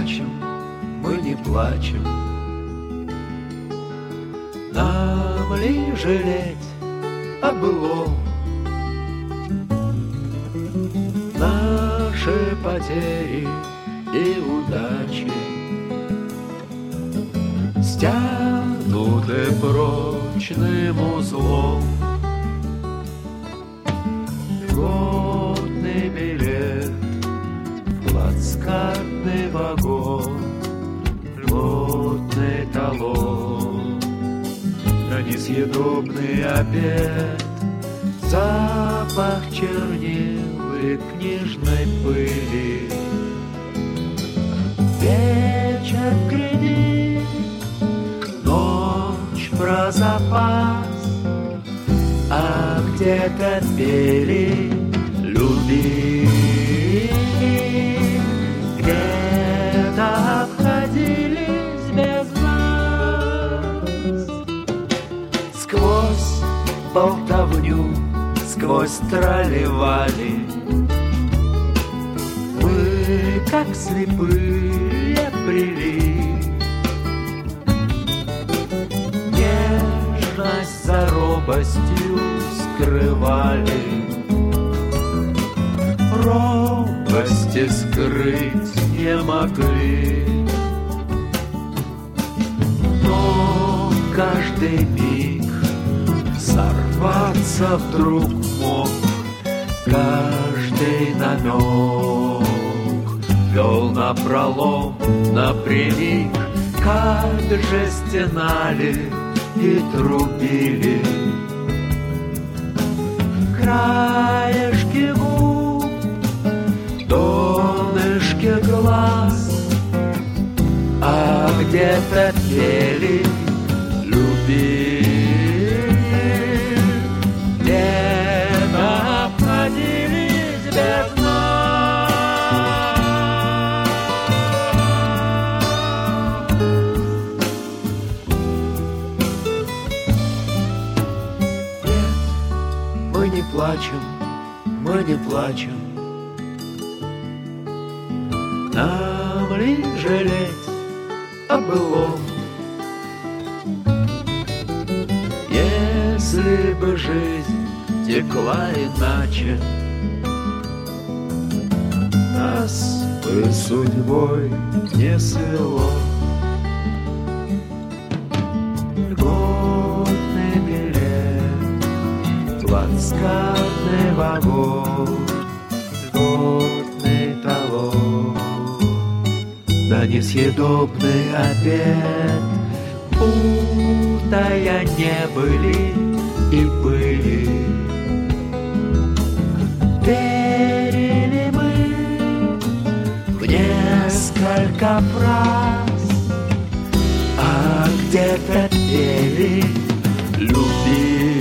плачем, мы не плачем. Нам ли жалеть о былом? Наши потери и удачи стянуты прочным узлом. Льготный билет, плацкартный вагон, льготный талон на несъедобный обед, запах чернил и книжной пыли. Вечер в кредит, ночь про запас, а где-то пели «люби», где-то обходились без нас. Сквозь болтовню, сквозь трали-вали мы, как слепые, брели. Нежность за робостью скрывали, робости скрыть не могли. Но каждый миг сорваться вдруг мог, каждый намек вел напролом, напрямик. Как же стенали и трубили краешки губ, донышки глаз, а где-то пели «люби», где-то обходились без нас. Мы не плачем, мы не плачем. Нам ли жалеть о былом? Если бы жизнь текла иначе, нас бы судьбой не свело. Льготный билет, плацкартный вагон, льготный талон на несъедобный обед, путая не были и были. Верили мы в несколько фраз, а где-то пели «люби».